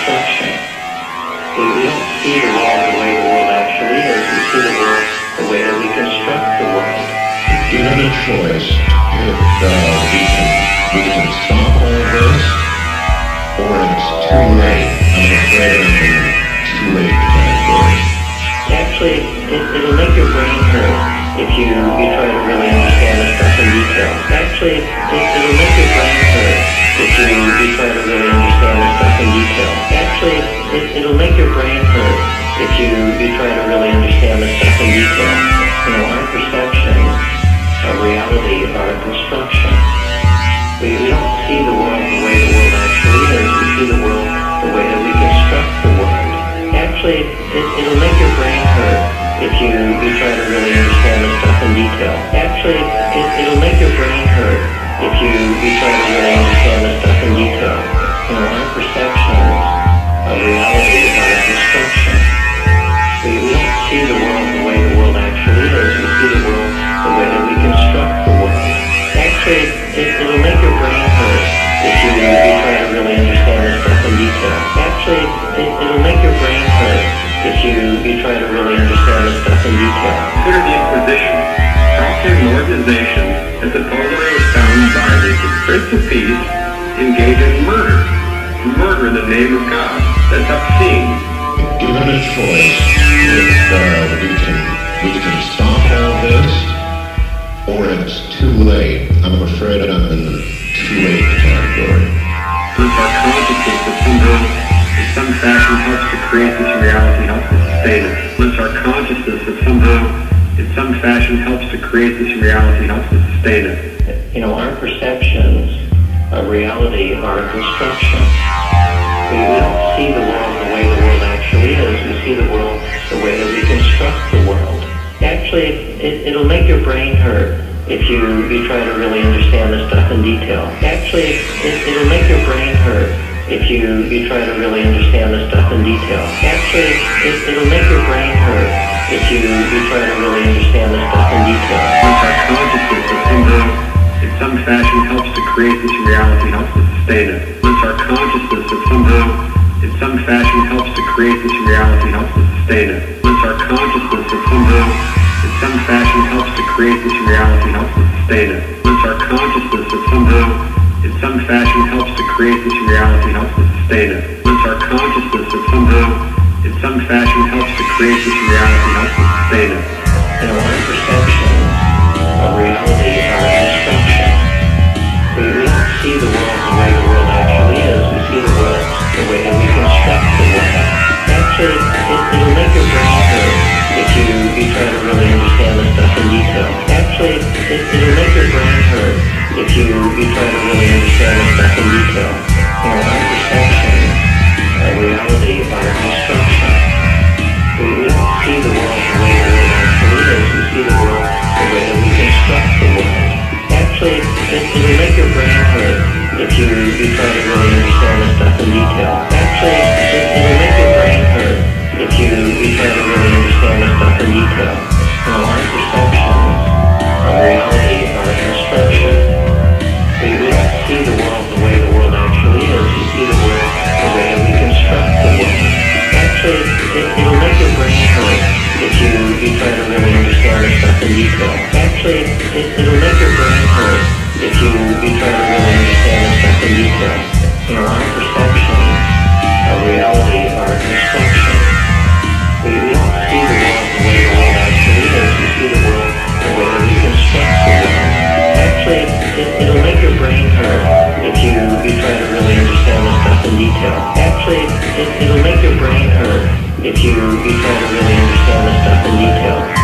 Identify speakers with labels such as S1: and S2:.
S1: construction. We don't see the world the way the world actually is. We see the world the way that we construct the world.
S2: Given a choice, if we can stop all this, or it's too late. I'm afraid I'm in the too late category.
S1: Actually, it'll make your brain hurt if you try to really understand this stuff in detail. Actually, it'll make your brain hurt if you try to really understand this stuff in detail. Actually, it'll make your brain hurt if you try to really understand this stuff in detail. You know, our perceptions of reality are a construction. We don't see the world the way the world actually is. We see the world the way that we construct the world. Actually, it'll make your brain hurt if you try to really understand this stuff in detail. Actually, it'll make your brain hurt if you try to really understand this stuff in detail. You know, our perceptions of reality are a construction. We don't see the world the way the world actually is. We see the world the way that we construct the world. Actually, it'll make your brain hurt if you try to really understand this stuff in detail. Actually, it'll make your brain hurt if you try to really understand this stuff in detail.
S3: Consider the Inquisition, prompting an organization that supposedly was founded by the Prince of Peace engaged in murder. Murder in the name of God. That's obscene.
S2: Given a choice, if we can stop all this, or it's too late. I'm afraid I'm in the too late category.
S3: Since our consciousness that somehow, in some fashion, helps to create this reality, helps to sustain it. Since our consciousness that somehow, in some fashion, helps to create this reality, helps to sustain it.
S1: You know, our perceptions of reality are a construction. We don't see the world the way the world actually is. We see the world the way that we construct the world. Actually, it'll make your brain hurt if you try to really understand this stuff in detail. Actually, it'll make your brain hurt if you try to really understand this stuff in detail. Actually, it'll make your brain hurt if you try to really understand this stuff in detail.
S3: Once our consciousness that somehow, in some fashion, helps to create this reality, helps to sustain it. Once our consciousness that somehow, in some fashion, helps to create this reality, helps to sustain it. Once our consciousness that somehow, in some fashion, helps to create this reality, helps to sustain it. Once our consciousness that somehow, in some fashion, helps to create this reality, helps to sustain it. Once our consciousness that somehow, in some fashion, helps to create this reality, helps to sustain it.
S1: You know, our perceptions of reality are a construction. We don't see the world the way the world actually is. We see the world the way that we construct the world. Actually, it'll make your brain hurt if you try to really understand this stuff in detail. Actually, it'll make your brain hurt if you try to really understand this stuff in detail. You know, our perceptions of reality are a construction. We don't see the world the way the world actually is. We see the world the way that we construct the world. Actually, it'll make your brain hurt if you try to really understand this stuff in detail. Actually, it'll make your brain hurt if you try to really understand this stuff in detail. You know, our perceptions of reality are a construction. We don't see the world the way the world actually is. We see the world the way that we construct the world. Actually, it'll make your brain hurt if you try to really understand this stuff in detail. Actually, it'll make your brain hurt if you try to really understand this stuff in detail. You know, our perceptions of reality are a construction. We don't see the world the way the world actually is. We see the world the way that we construct the world. Actually, it'll make your brain hurt if you try to really understand this stuff in detail. Actually, it'll make your brain hurt if you try to really understand this stuff in detail.